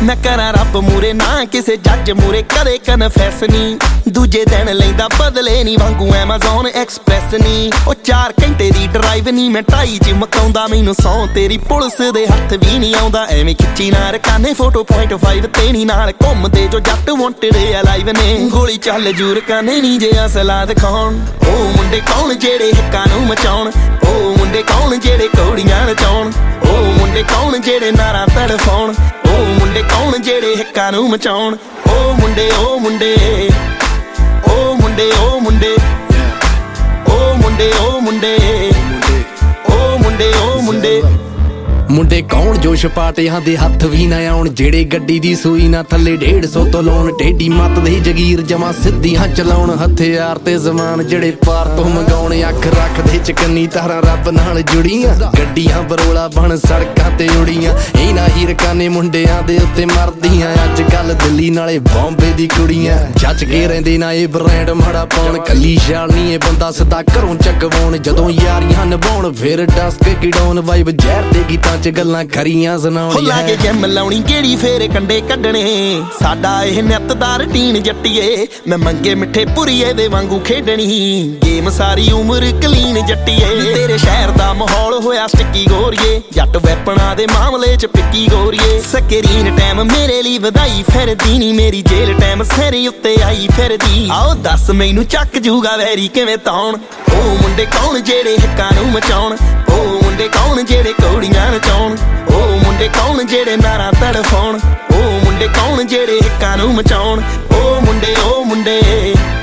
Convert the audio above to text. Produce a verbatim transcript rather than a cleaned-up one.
मैं करा रब मूरे ना किसे जज मूरे करे कन्फेस नी दूजे दिन लैंदा बदले नी वांगू एमेज़ॉन एक्सप्रैस नी ओ चार घंटे दी ड्राइव नी मैं ढाई च मकाउंदा मैनू सौ तेरी पुलिस दे हत्थ भी नहीं आउंदा एवें खिच्ची ना रकाने फोटो पॉइंट फाइव तेनी नाल घुमदे जो जट वांटेड अलाइव ने गोली चल जूर काने नी जे असला दिखाउण ओ मुंडे कौन जेड़े हिक्कां नूं मचाउण ओ मुंडे कौन जेड़े कौड़ियां नचाउण ओ मुंडे कौन जेड़े नारा तड़फाउण ओ मुंडे कौन जेड़े हिक्कां नूं मचाउण ओ मुंडे ओ मुंडे ओ मुंडे ओ मुंडे ओ मुंडे ओ मुंडे ओ मुंडे ओ मुंडे मुंडे कौन जो छपाटियां दे हत्थ भी ना आउण जेड़े गड्डी दी सूई ना थल्ले डेढ़ सौ तो लाउण टेढ़ी मत दे जगीर जमा सिद्धियां चलाउण हथियार ते जमान जेड़े पार तो मंगाउण अख रखदे चकन्नी तारां रब नाल जुड़ियां गड्डियां बरोला बन सड़कां ते उड़ियां इन्हां हीरकाने मुंडियां दे उत्ते मरदियां अज कल दिल्ली नाले बॉम्बे दी कुड़ियां जच के रहिंदे ना ए ब्रांड माड़ा पाउण कली शाल नी ए बंदा सदा घरों चकवाउण जदों यारियां निभाउण फिर डस्क किडाउण वाइब जहर दे गीतां च गल्लां खरियां सुणाउण लागे जिम लाउणी केड़ी फेरे कंडे कड्डणे साडा इह नित दा रूटीन जट्टीए मैं मंगे मिठे पुरीए दे वांगू खेडणी गेम सारी उम्र कलीन जट्टीए तेरे शहर दा माहौल होया स्टिकी गोरीए जट वैपना दे मामले च पिक्की गोरीए स्क्रीन टाइम मेरे ਲਈ ਵਧਾਈ ਫਿਰਦੀ ਨੀ ਮੇਰੀ ਜੇਲ ਟਾइम ਸਿਰ ਉੱਤੇ ਆਈ ਫਿਰਦੀ ਆਓ ਦੱਸ ਮੈਨੂੰ ਚੱਕ ਜੂਗਾ ਵੈਰੀ ਕਿਵੇਂ ਤਾਉਣ ਉਹ ਮੁੰਡੇ ਕੌਣ ਜਿਹੜੇ ਹਿੱਕਾਂ ਨੂੰ ਮਚਾਉਣ ਉਹ ਮੁੰਡੇ ਕੌਣ ਜਿਹੜੇ ਕੌੜੀਆਂ ਨਚਾਉਣ ਉਹ ਮੁੰਡੇ ਕੌਣ ਜਿਹੜੇ ਨਾਰਾ ਤੜਫਾਉਣ ਉਹ ਮੁੰਡੇ ਕੌਣ ਜਿਹੜੇ ਹਿੱਕਾਂ ਨੂੰ ਮਚਾਉਣ ਉਹ ਮੁੰਡੇ ਉਹ ਮੁੰਡੇ